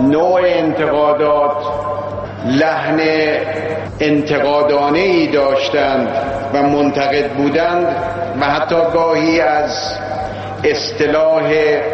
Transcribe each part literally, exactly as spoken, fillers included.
نوع انتقادات لحن انتقادانه‌ای داشتند و منتقد بودند و حتی گاهی از اصطلاح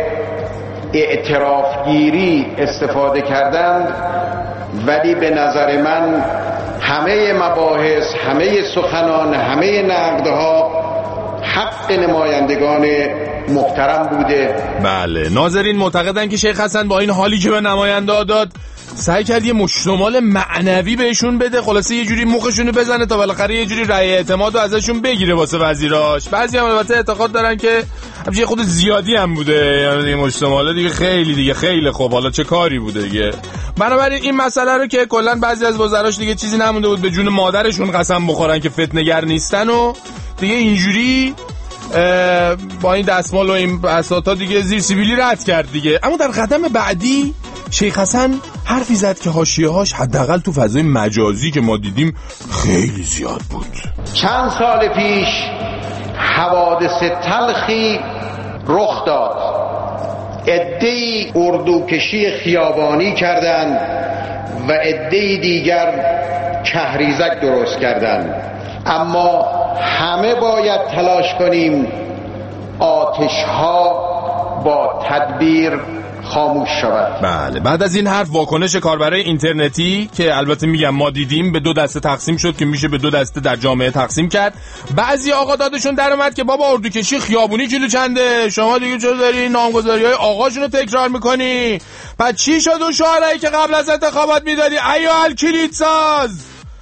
اعترافگیری استفاده کردند، ولی به نظر من همه مباحث، همه سخنان، همه نقدها حق نمایندگان محترم بوده. بله، ناظرین معتقدن که شیخ حسن با این حالی که به نماینده داد سعی کرد یه مشتمال معنوی بهشون بده، خلاصه یه جوری مخشونو بزنه تا بالاخره یه جوری رأی اعتماد رو ازشون بگیره واسه وزیراش. بعضی هم البته اعتقاد دارن که همچین خود زیادی هم بوده، یعنی دیگه مشتمال دیگه خیلی دیگه خیلی خوب، حالا چه کاری بوده دیگه. بنابراین این مسئله رو که کلا بعضی از وزراش دیگه چیزی نمونده بود به جون مادرشون قسم بخورن که فتنه‌گر نیستن و دیگه اینجوری با این دستمال و این بساطا دیگه زیر سیبیلی رد کرد دیگه. اما در قدم بعدی شیخ حسن حرفی زد که حاشیه‌هاش حداقل تو فضای مجازی که ما دیدیم خیلی زیاد بود. چند سال پیش حوادث تلخی رخ داد. عده‌ای اردوکشی خیابانی کردند و عده‌ای دیگر کهریزک درست کردند، اما همه باید تلاش کنیم آتش‌ها با تدبیر خاموش شود. بله، بعد از این حرف واکنش کاربرای اینترنتی که البته میگم ما دیدیم به دو دسته تقسیم شد که میشه به دو دسته در جامعه تقسیم کرد. بعضی آقا دادشون در اومد که بابا اردوکشی خیابونی کیلو چنده، شما دیگه چرا داری نامگذاری‌های آقاشونو تکرار میکنی؟ بعد چی شد اون شعارهایی که قبل از انتخابات میدادی ایال کلیدساز؟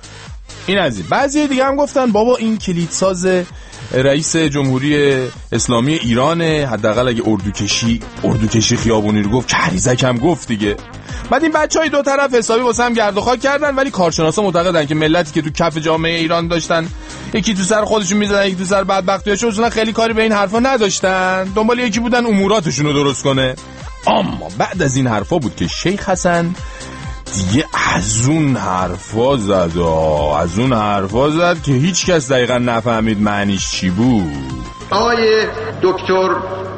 این از این. بعضی دیگه هم گفتن بابا این کلیدساز رئیس جمهوری اسلامی ایرانه، حداقل اگه اردوکشی اردوکشی خیابونی رو گفت کهریزک هم گفت دیگه. بعد این بچهای دو طرف حسابی واسه هم گرد و خاک کردن، ولی کارشناسا معتقدن که ملتی که تو کف جامعه ایران داشتن یکی تو سر خودشون میزدن یکی تو سر بدبختیاشون، اصلا خیلی کاری به این حرفا نداشتن، دنبال یکی بودن اموراتشون رو درست کنه. اما بعد از این حرفا بود که شیخ حسن دیگه از اون حرفا زد از اون حرفا زد که هیچ کس دقیقا نفهمید معنیش چی بود. آقای دکتر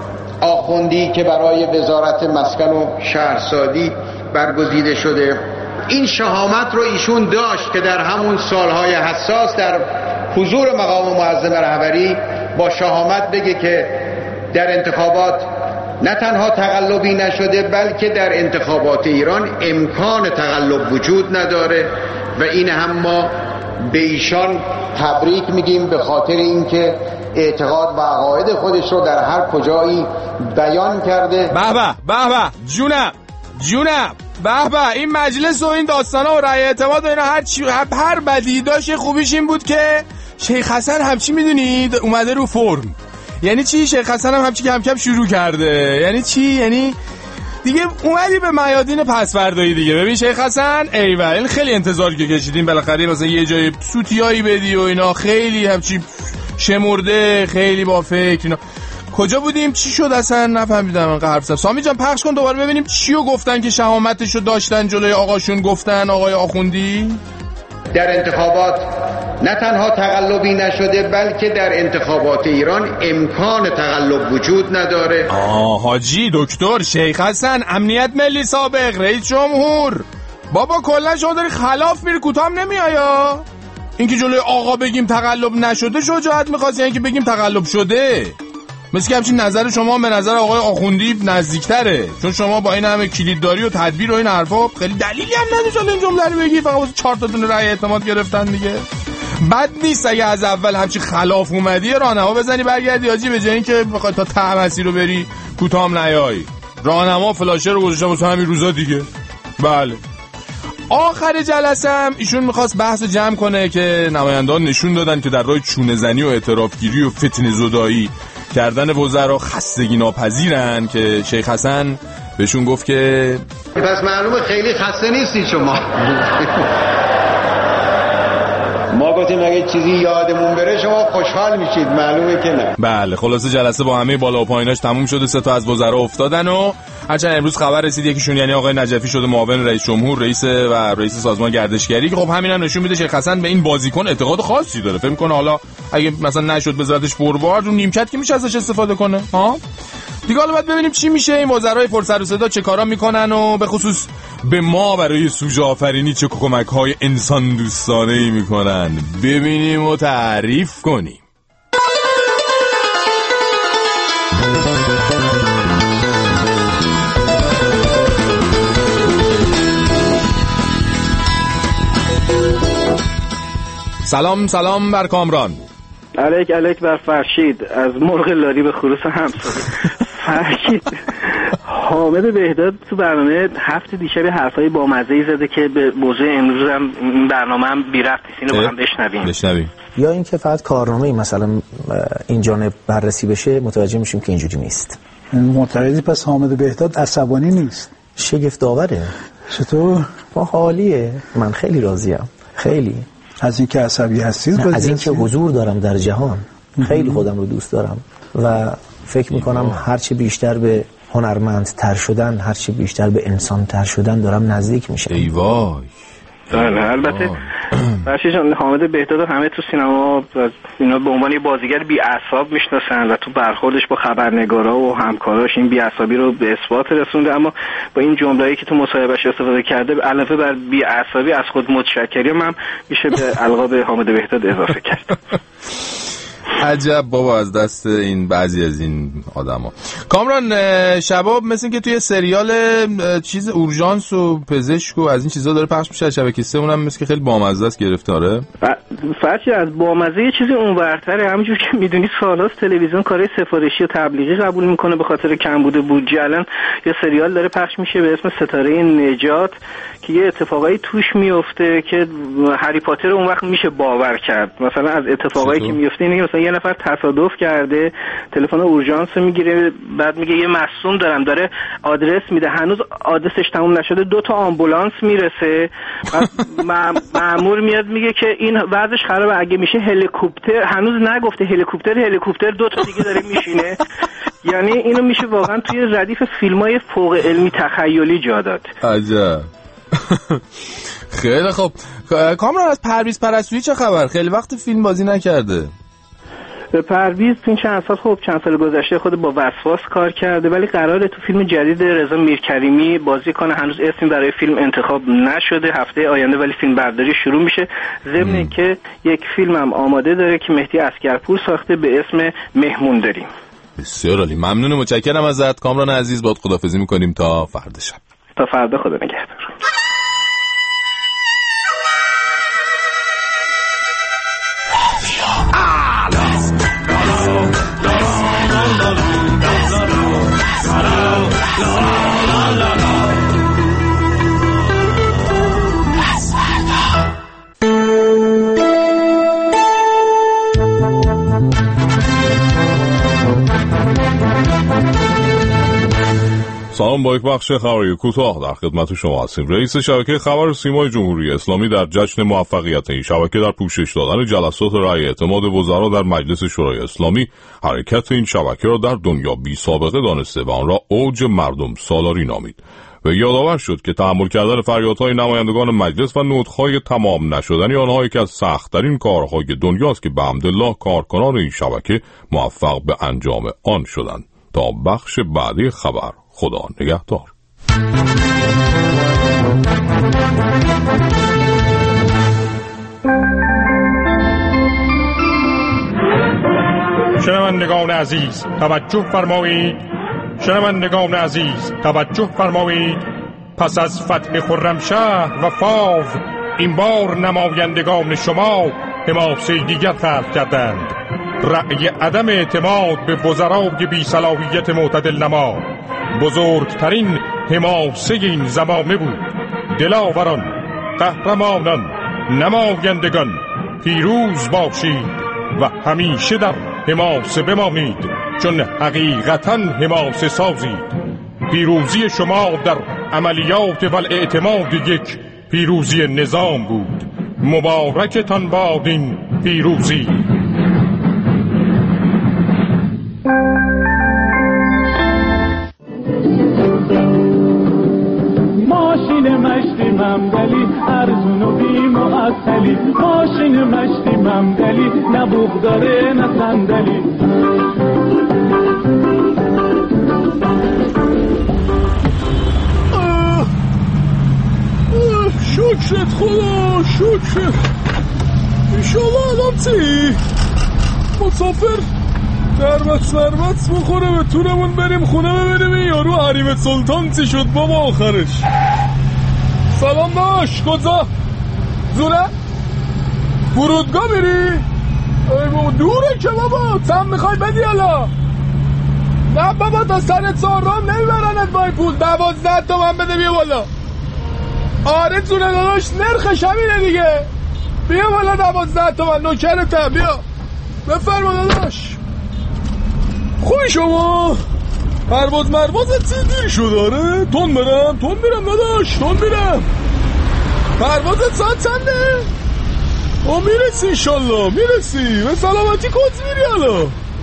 آخوندی که برای وزارت مسکن و شهرسازی برگزیده شده، این شهامت رو ایشون داشت که در همون سالهای حساس در حضور مقام معظم رهبری با شهامت بگه که در انتخابات نه تنها تقلبی نشده بلکه در انتخابات ایران امکان تقلب وجود نداره و این هم ما به ایشان تبریک میگیم به خاطر اینکه اعتقاد و عقاید خودش رو در هر کجایی بیان کرده. به به به به جونم جونم به به این مجلس و این داستانا و رأی اعتماد و اینا هر چی هر بدی داشت، خوبیش این بود که شیخ حسن همچی میدونید اومده رو فرم. یعنی چی؟ شیخ حسن هم همچی کم کم شروع کرده. یعنی چی؟ یعنی دیگه اومدی به میادین پسوردایی دیگه. ببین شیخ حسن ایول، این خیلی انتظار که کشیدیم بالاخره مثلا یه جای سوتیایی بدی و اینا، خیلی همچی شمرده، خیلی با فکر اینا. کجا بودیم؟ چی شد اصلا نفهمیدم. من حرف زدم. سامی جان پخش کن دوباره ببینیم چیو گفتن که شهامتشو داشتن جلوی آقاشون. گفتن آقای آخوندی در انتخابات نه تنها تقلبی نشده بلکه در انتخابات ایران امکان تقلب وجود نداره. آه حاجی دکتر شیخ حسن امنیت ملی سابق رئیس جمهور، بابا کلا شما داری خلاف میری، کوتام نمیایا؟ اینکه جلوی آقا بگیم تقلب نشده شجاعت میخواست، یعنی که بگیم تقلب شده؟ مثل که همچین نظر شما به نظر آقای آخوندی نزدیکتره، چون شما با این همه کلیدداری و تدبیر و این حرفا خیلی دلیلی هم نداشت این جمله رو بگی، فقط واسه چهار تا دونه رأی اعتماد گرفتن دیگه. بد نیست اگه از اول همچین خلاف اومدی راهنما بزنی برگردی حاجی، به جای اینکه بخوای تا ته مسیر رو بری کوتام نیای. راهنما فلاشه رو گذاشتم واسه همین روزا دیگه. بله. آخر جلسه هم ایشون میخواست بحث جمع کنه که نمایندگان نشون دادن که در راه چونه زنی و اعترافگیری و فتنه زدایی کردن وزرا خستگی ناپذیرن، که شیخ حسن بهشون گفت که پس معلومه خیلی خسته نیستید شما. ما گفتیم اگه چیزی یادمون بره شما خوشحال میشید، معلومه که نه. بله خلاصه جلسه با همه بالا و پاییناش تموم شده، سه تا از وزرا افتادن و هرچند امروز خبر رسید یکیشون یعنی آقای نجفی شده معاون رئیس جمهور، رئیس و رئیس سازمان گردشگری، که خب همین هم نشون میده شیخ حسن به این بازیکن اعتقاد خاصی داره. فکر کنه حالا اگه مثلا نشد بذارتش فوروارد رو نیمکت که میشه ازش استفاده کنه ها. دیگه حالا باید ببینیم چی میشه، این وزرای پر سر و صدا چه کارا میکنن و به خصوص به ما برای سوژه آفرینی چه کمک‌های انسان دوستانه‌ای میکنن. ببینیم و تعریف کنیم. سلام سلام بر کامران. علیک علیک بر فرشید. از مرغ لاری به خروس همسایه. فرشید حامد بهداد تو برنامه هفته دیشب حرفای بامزه‌ای زده که به موضوع امروز هم این برنامه هم بی ربط نیست. اینو با هم بشنویم. بشنویم. یا اینکه فقط کارنامه مثلا این جانب بررسی بشه، متوجه میشیم که اینجوری نیست. معتقدی پس حامد بهداد عصبانی نیست؟ شگفت آوره. چطور؟ با حالیه. من خیلی راضیم. خیلی. از اینکه عصبی هستید؟ از اینکه حضور دارم در جهان. خیلی خودم رو دوست دارم و فکر میکنم هرچی بیشتر به هنرمندتر شدن، هرچی بیشتر به انسانتر شدن دارم نزدیک میشم. ای وای. بله البته فرشید جان، حامد بهداد همه تو سینما اینا به عنوان بازیگر بی اعصاب میشناسن و تو برخوردش با خبرنگارا و همکاراش این بی اعصابی رو به اثبات رسونده، اما با این جمله‌ای که تو مصاحبهش استفاده کرده علاوه بر بی اعصابی از خود متشکریم هم میشه به القاب حامد بهداد اضافه کرد. عجب بابا از دست این بعضی از این آدما. کامران شباب مثل که توی سریال چیز اورژانس و پزشک و از این چیزا داره پخش میشه، شبکه سه اونم مثل که خیلی بامزه است گرفتاره. فرشی از بامزه یه چیزی اونورتره، همونجور که میدونی سال‌هاست تلویزیون کارهای سفارشی و تبلیغی قبول میکنه به خاطر کمبود بودجه. الان یه سریال داره پخش میشه به اسم ستاره نجات که یه اتفاقایی توش میفته که هری پاتر اون وقت میشه باور کرد. مثلا از اتفاقایی که میفته اینه مثلا یه نفر تصادف کرده، تلفن اورژانس میگیره، بعد میگه یه مصدوم دارم، داره آدرس میده، هنوز آدرسش تموم نشده، دو تا آمبولانس میرسه، مأمور میاد میگه که این وضعش خرابه، اگه میشه هلیکوپتر، هنوز نگفته هلیکوپتر، هلیکوپتر دو تا دیگه داره میشینه. یعنی اینو میشه واقعا توی ردیف فیلمای فوق علمی تخیلی جا داد. عجب. خیلی خوب. کامران از پرویز پرستویی چه خبر؟ خیلی وقت فیلم بازی نکرده. پرویز این چند سال خب چند سال گذشته خود با وسواس کار کرده، ولی قراره تو فیلم جدید رضا میرکریمی بازی کنه. هنوز اسمی برای فیلم انتخاب نشده، هفته آینده ولی فیلم برداری شروع میشه. ضمن که یک فیلم هم آماده داره که مهدی عسگرپور ساخته به اسم مهمون داریم. بسیار عالی، ممنون، متشکرم ازت کامران عزیز. باد خداحافظی میکنیم تا فردا شب. تا فردا، خدا نگهدار. سلام، با یک بخش خبری کوتاه در خدمت شما هستیم. رئیس شبکه خبر سیمای جمهوری اسلامی در جشن موفقیت این شبکه در پوشش دادن جلسات رأی اعتماد وزرا در مجلس شورای اسلامی حرکت این شبکه را در دنیا بی سابقه دانسته و آن را اوج مردم سالاری نامید و یادآور شد که تحمل کردن فریادهای نمایندگان مجلس و نطقهای تمام نشدنی آنها یکی از سخت‌ترین کارهای دنیاست که به حمدالله کارکنان این شبکه موفق به انجام آن شدند. تا بخش بعدی خبر، خدا نگهدار. شنوندگان عزیز توجه فرمایید، شنوندگان عزیز توجه فرمایید. پس از فتح خرمشهر و فاو این بار نمایندگان شما حماسه دیگر خلق کردند. رأی عدم اعتماد به وزرای بی صلاحیت معتدل نما بزرگترین حماسه این زمانه بود. دلاوران، قهرمانان، نمایندگان پیروز باشید و همیشه در حماسه بمانید، چون حقیقتاً حماسه سازید. پیروزی شما در عملیات و اعتماد یک پیروزی نظام بود. مبارکتان باد این پیروزی. ماشین مشتی ممدلی ارزون و بی معطلی، ماشین مشتی ممدلی نه بوق داره نه صندلی. شکرت خدا، شکرت. ایشالله الان چی؟ مسافر دربت مربت بخوره به تونمون بریم خونه ببینیم این یارو حریم سلطان چی شد بابا آخرش. سلام داش، کجا؟ زوره؟ فرودگاه میری؟ ای بابا دوره که بابا، تم میخوای بدی حالا؟ نه بابا تا سر چهارم نمیبرنت با این پول، دوازده تومن بده بیا بالا. آره زوره داداش نرخش همینه دیگه، بیا بالا دوازده تومن نوکرتم، بیا بفرما داداش. خوبی شما؟ پرواز مروازت چی دیر شد؟ آره تون برم تون میرم داداش، تون میرم. پروازت ساعت چنده؟ او میرسی انشالله، میرسی به سلامتی. کجا میری حالا؟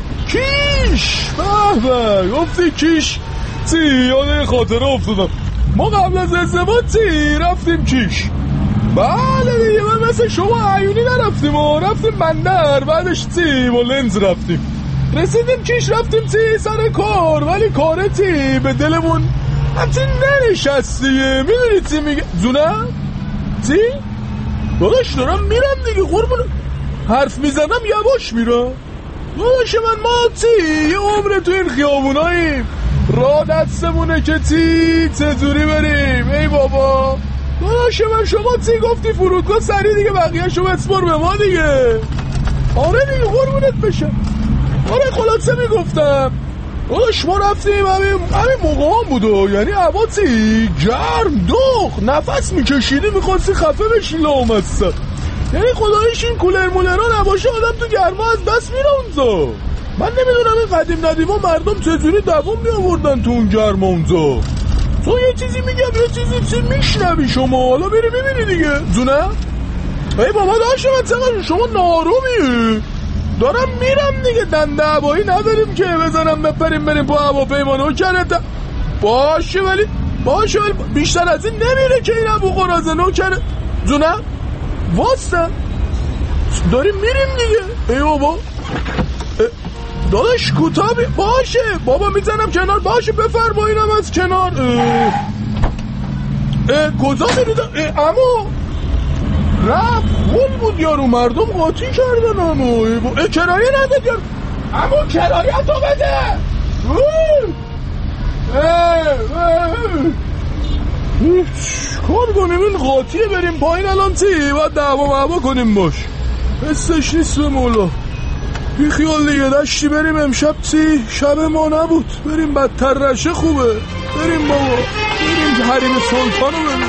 کیش. به به گفتی کیش چی؟ یاده خاطره افتادم، ما قبل از ازدواج چی رفتیم کیش. بله دیگه من مثل شما عیونی نرفتیم و رفتیم بندر، بعدش چی با لنز رفتیم. رسیدیم کیش رفتیم چی سر کار، ولی کاره چی به دلمون همچین ننشستیه. میدونی چی میگه زونه؟ چی؟ داداش دارم میرم دیگه قربونه، حرف میزنم یواش میرم داداش من. ما چی یه عمر تو این خیابوناییم، را دستمونه که چی چجوری بریم. ای بابا داداش من، شما چی گفتی فرودگاه سری دیگه بقیه شو بسپر به ما دیگه. آره دیگه قربونت بشه. آره خلاصه میگفتم داداش ما رفتیم همین همین موقع هم بودو، یعنی هوا چی گرم دخ نفس میکشیدی میخواستی خفه بشی لامصب. یعنی خدایش این کولر مولرها نباشه آدم تو گرما از دست میره اونجا. من نمیدونم این قدیم ندیما مردم چجوری دوام میآوردن تو اون گرما اونجا. تو یه چیزی میگم یه چیزی چی میشنوی شما، حالا بری ببینی دیگه زونه. ای بابا داشت من چقدر شما نارومی. دارم میرم دیگه، دنده هوایی نداریم که بزنم بپریم بریم با هواپیما نوکرت. باشه ولی باشه ولی بیشتر از این نمیره که این ابو قرازه نوکره زونه. واسه داریم میریم دیگه. ای بابا داداش کوتاه باشه بابا میزنم کنار. باشه بفرما اینم از کنار. اه اه کجا میرید؟ امو رفت خون بود یارو، مردم قاطی کردن امو. اه کرایه نداد یارو. امو کرایه تو بده. کار کنیم این قاطیه بریم پایین الان چی؟ باید دعوا معوا کنیم باش، حسش نیست به مولا. بی خیال دیگه دشتی بریم امشب چی؟ شب ما نبود، بریم بدتر رشه خوبه. بریم بابا بریم حریم سلطانو بریم.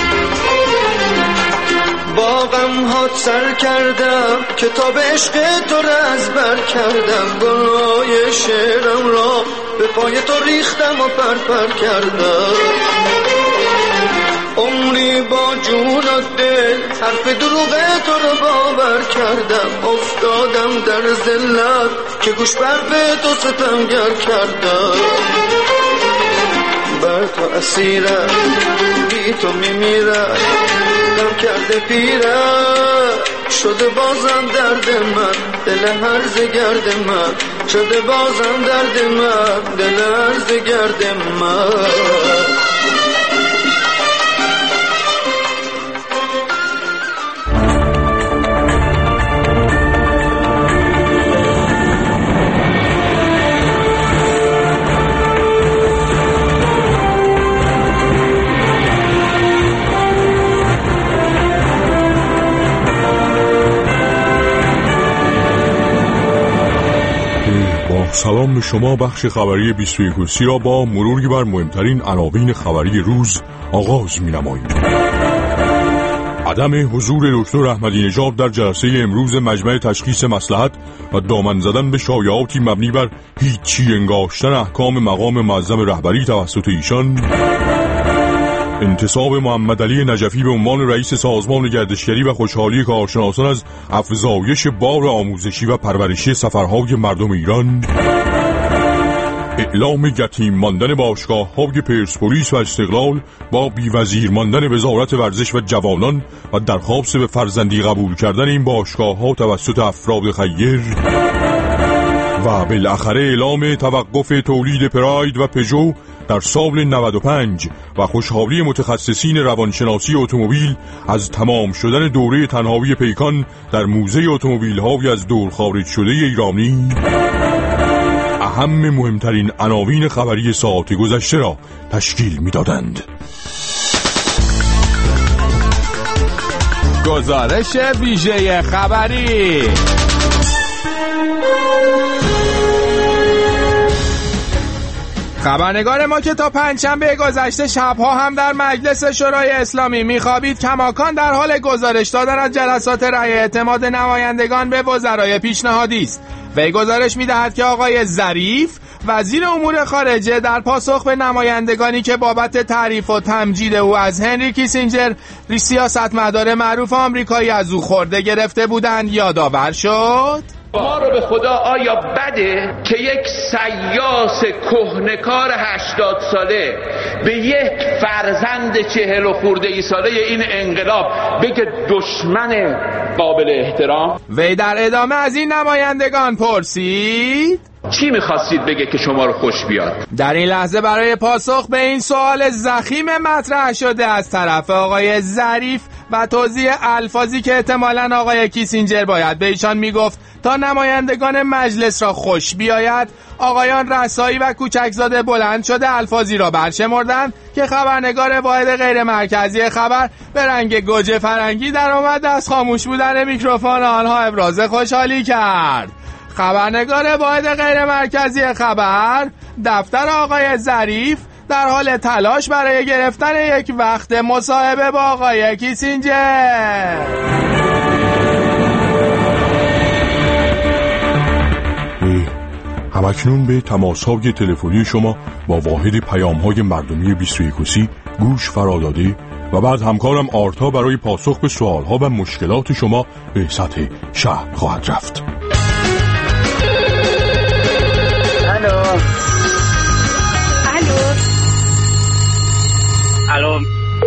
با غم هات سر کردم کتاب عشق تو را از بر کردم، گناه شعرم را به پای تو ریختم و پر پر کردم. عمری با جون و دل حرف دروغ تو رو باور کردم. افتادم در ذلت که گوش بر به تو ستمگر کردم. بر تو اسیرم بی تو میمیرم، غم کرده پیرم شده بازم درد من، دل هرز گرد من شده بازم درد من، دل هرز گرد من. سلام به شما. بخش خبری بیست و یک کرسی را با مروری بر مهمترین عناوین خبری روز آغاز می‌نماییم. عدم حضور دکتر احمدی نژاد در جلسه امروز مجمع تشخیص مصلحت و دامن زدن به شایعاتی مبنی بر هیچی انگاشتن احکام مقام معظم رهبری توسط ایشان. انتصاب محمد علی نجفی به عنوان رئیس سازمان گردشگری و خوشحالی کارشناسان از افزایش بار آموزشی و پرورشی سفرهای مردم ایران. اعلام یتیم ماندن باشگاه‌های پرسپولیس و استقلال با بی‌وزیر ماندن وزارت ورزش و جوانان و درخواست به فرزندی قبول کردن این باشگاه‌ها توسط افراد خیر. و بالاخره اعلام توقف تولید پراید و پژو در سال نود و پنج و خوشحالی متخصصین روانشناسی اتومبیل از تمام شدن دوره تنهایی پیکان در موزه اتومبیل‌های از دور خارج شده ایرانی اهم مهمترین عناوین خبری ساعت گذشته را تشکیل می‌دادند. گزارش ویژه خبری. خبرنگار ما که تا پنجشنبه گذشته شبها هم در مجلس شورای اسلامی میخوابید کماکان در حال گزارش دادن از جلسات رأی اعتماد نمایندگان به وزرای پیشنهادی است. وی گزارش میدهد که آقای ظریف وزیر امور خارجه در پاسخ به نمایندگانی که بابت تعریف و تمجید او از هنری کیسینجر سیاستمدار معروف آمریکایی از او خورده گرفته بودند یادآور شد. ما رو به خدا آیا بده که یک سیاس کهنکار هشتاد ساله به یک فرزند چهل و خورده ای ساله این انقلاب بگه دشمن قابل احترام؟ وی در ادامه از این نمایندگان پرسید چی میخواستید بگه که شما رو خوش بیاد؟ در این لحظه برای پاسخ به این سوال ضخیم مطرح شده از طرف آقای ظریف و توضیح الفاظی که احتمالاً آقای کیسینجر باید به ایشان میگفت تا نمایندگان مجلس را خوش بیاید، آقایان رسایی و کوچکزاده بلند شده الفاظی را برشمردند که خبرنگار واحد غیر مرکزی خبر به رنگ گوجه فرنگی در آمد از خاموش بودن میکروفون آنها ابراز خوشحالی کرد. خبرنگار واحد غیر مرکزی خبر دفتر آقای ظریف در حال تلاش برای گرفتن یک وقت مصاحبه با آقای کیسینجر. همکنون به تماس‌های تلفنی شما با واحد پیام‌های مردمی بیست و یک گوش فرا داده و بعد همکارم آرتا برای پاسخ به سوال‌ها و مشکلات شما به سطح شهر خواهد رفت. الو الو الو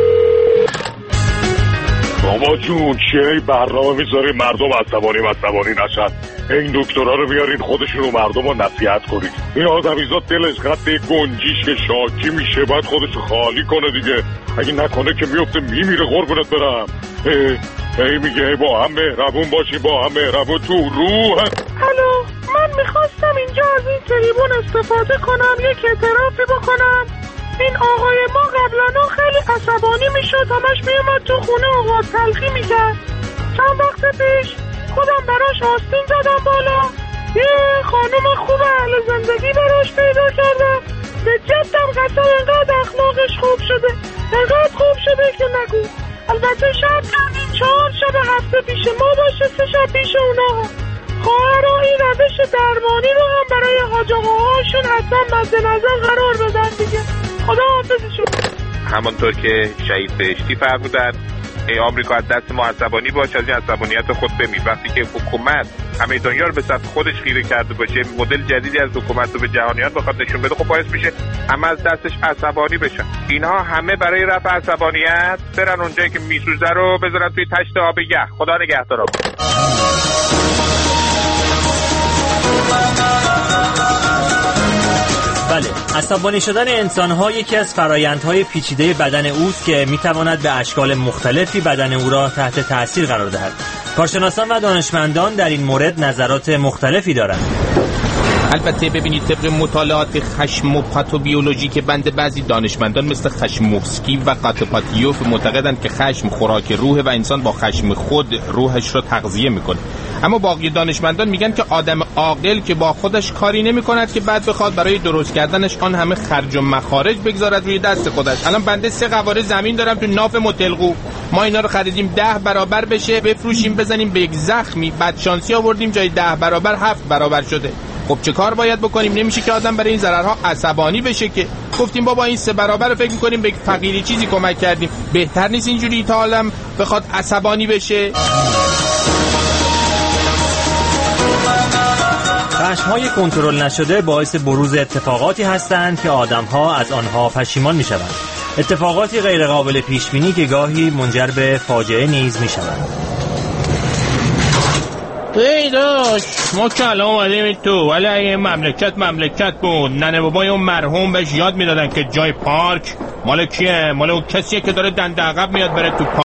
بابا جون چه برنامه میذاری مردم عصبانی عصبانی نشن؟ این دکترها رو بیارین خودشون رو مردم رو نصیحت کنید. این آدمیزاد دلش خط گنجیش که شاکی میشه باید خودش خالی کنه دیگه. اگه نکنه که میفته میمیره قربونت برم. هی میگه با هم مهربون باشی با هم مهربون تو روح. الو من میخواستم اینجا از این تریبون استفاده کنم یک اعترافی بکنم. این آقای ما قبلا خیلی عصبانی میشد همش میومد تو خونه آقا تلخی میکرد. چند وقت پیش خودم براش آستین زدم بالا، یه خانم خوب اهل زندگی براش پیدا کردم. به جدم قسم انقدر اخلاقش خوب شده انقدر خوب شده که نگو. البته شب کردیم چهار شب هفته پیش ما باشه سه شب پیش اونا. خواهرها این روش درمانی رو هم برای حاج آقاهاشون حتما مد نظر قرار بدن دیگه. خدا حافظشون. همانطور که شهید بهشتی فرمودن ای آمریکا از دست ما عصبانی باش، از این عصبانیت خود بمیر. وقتی که حکومت همه دنیا رو به سمت خودش خیره کرده باشه، مدل جدیدی از حکومت رو به جهانیان بخواد نشون بده، خب باعث میشه همه از دستش عصبانی بشن. اینها همه برای رفع عصبانیت برن اونجایی که میسوزه رو بذارن توی تشت آب یخ. خدا نگهدار. بله، عصبانی شدن انسان‌ها یکی از فرایندهای پیچیده بدن اوست که می‌تواند به اشکال مختلفی بدن او را تحت تأثیر قرار دهد. کارشناسان و دانشمندان در این مورد نظرات مختلفی دارند. البته ببینید طبق مطالعات خشم و پاتوبیولوژی که بند بعضی دانشمندان مثل خشموفسکی و قاتوپاتیوف معتقدند که خشم خوراک روحه و انسان با خشم خود روحش را تغذیه میکنه. اما باقی دانشمندان میگن که آدم عاقل که با خودش کاری نمیکند که بعد بخواد برای درست کردنش آن همه خرج و مخارج بگذارد روی دست خودش. الان بنده سه قواره زمین دارم تو ناف متلقو، ما اینا رو خریدیم ده برابر بشه بفروشیم بزنیم به یک زخمی، بعد شانسی آوردیم جای ده برابر هفت برابر شده. خب چه کار باید بکنیم؟ نمیشه که آدم برای این ضررها عصبانی بشه که. گفتیم بابا این سه برابر رو فکر می‌کنیم به فقیری چیزی کمک کردیم، بهتر نیست اینجوری تا عالم بخواد عصبانی بشه؟ خشم‌های کنترل نشده باعث بروز اتفاقاتی هستند که آدم‌ها از آنها پشیمان می‌شوند. اتفاقاتی غیر قابل پیش‌بینی که گاهی منجر به فاجعه نیز می‌شوند. ای داشت ما که الان اومدیم تو، ولی این مملکت مملکت بود. ننه بابای اون مرحوم بهش یاد میدادن که جای پارک مال کیه؟ مال اون کسیه که داره دنده عقب میاد بره تو پارک.